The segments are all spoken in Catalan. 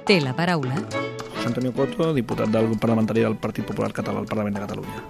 Té la paraula José Antonio Coto, diputat del grup parlamentari del Partit Popular Català al Parlament de Catalunya.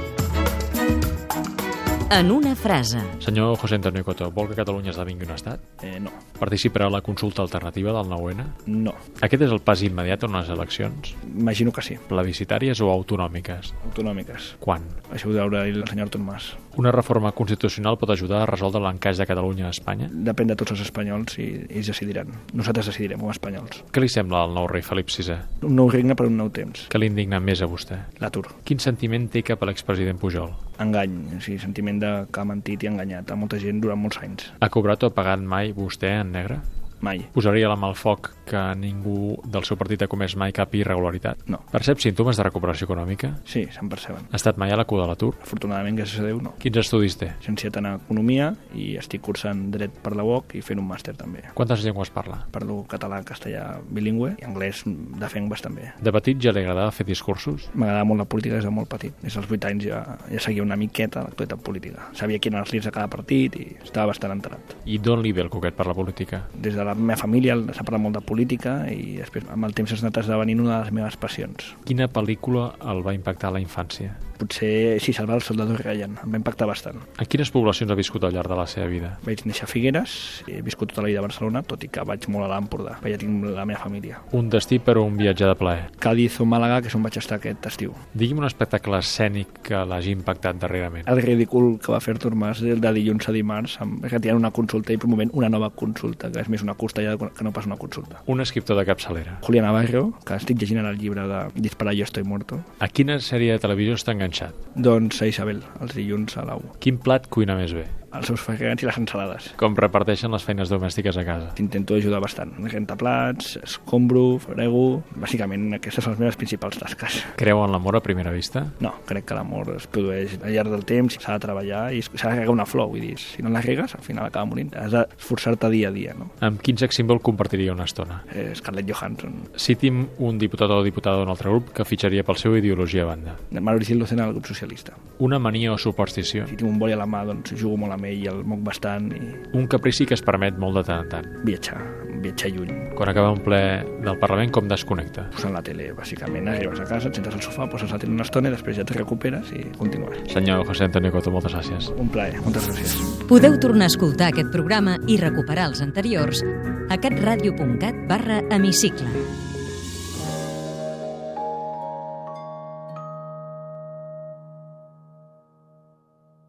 en una frase. Senyor José Antonio Coto, vol que Catalunya esdevingui un estat? No. Participarà a la consulta alternativa del 9-N? No. Aquest és el pas immediat a unes eleccions? Imagino que sí. Plebiscitàries o autonòmiques? Autonòmiques. Quan? Això ho veure el senyor Artur Mas. Una reforma constitucional pot ajudar a resoldre l'encaix de Catalunya a Espanya? Depèn de tots els espanyols i ells decidiran. Nosaltres decidirem, com a espanyols. Què li sembla al nou rei Felip VI? Un nou regne per un nou temps. Què li indigna més a vostè? L'atur. Quin sentiment té cap a l'expresident Pujol? Engany, o sigui, sentiment de que ha mentit i ha enganyat a molta gent durant molts anys. Ha cobrat o pagat mai vostè en negre? Mai. Posaria la mà al foc que ningú del seu partit ha comès mai cap irregularitat? No. Percep símptomes de recuperació econòmica? Sí, se'n perceben. Ha estat mai a la cua de l'atur? Afortunadament, gràcies a Déu, no. Quins estudis té? Llicenciat en Economia i estic cursant Dret per la UOC i fent un màster també. Quantes llengües parla? Parlo català, castellà, bilingüe i anglès defenc bastant bé. De petit ja li agradava fer discursos? M'agradava molt la política des de molt petit. Des dels 8 anys ja seguia una miqueta l'actualitat política. Sabia quins eren els líders de cada partit i estava bastant enterat. I d'on li ve el coquet per la política? Des de la meva família s'ha parlat molt de política i després amb el temps s'ha anat esdevenint una de les meves passions. Quina pel·lícula el va impactar a la infància? Potser, sí, Salvar el soldado Ryan. Em va impactar bastant. En quines poblacions ha viscut al llarg de la seva vida? Vaig néixer a Figueres, he viscut tota la vida a Barcelona, tot i que vaig molt a l'Empordà, ja tinc la meva família. Un destí per un viatge de plaer. Cádiz o Màlaga, que és on vaig estar aquest estiu. Digui'm un espectacle escènic que l'hagi impactat darrerament. El ridícul que va fer Artur Mas de dilluns a dimarts, retirant una consulta i promovent una nova consulta, que és més una costellada que no pas una consulta. Un escriptor de capçalera. Julián Navarro, que estic llegint el llibre de Disparar yo estoy muerto. A quina sèrie de televisió està enganxat? Doncs a Isabel, els dilluns a l'au. Quin plat cuina més bé? Els seus ferrets i les ensalades. Com reparteixen les feines domèstiques a casa? Intento ajudar bastant. Rentaplats, escombro, frego... Bàsicament, aquestes són les meves principals tasques. Creu en l'amor a primera vista? No, crec que l'amor es produeix al llarg del temps, s'ha de treballar i s'ha de regar una flor, vull dir, si no la regues, al final acaba morint. Has d'esforçar-te dia a dia, no? Amb quin sex símbol compartiria una estona? Scarlett Johansson. Citi'm un diputat o diputada d'un altre grup que fitxaria pel seu ideologia a banda. Maurici Lucena, del grup socialista. Una mania o superstició? Si tinc un boli a la mà, doncs jugo molt amb ell i el moc bastant. Un caprici que es permet molt de tant en tant? Viatjar lluny. Quan acaba un ple del Parlament, com desconnecta? Posant la tele, bàsicament. Arribes a casa, et sentes al sofà, poses la tele una estona i després ja et recuperes i continues. Senyor José Antonio Coto, moltes gràcies. Un plaer, moltes gràcies. Podeu tornar a escoltar aquest programa i recuperar els anteriors a catradio.cat/hemicicle.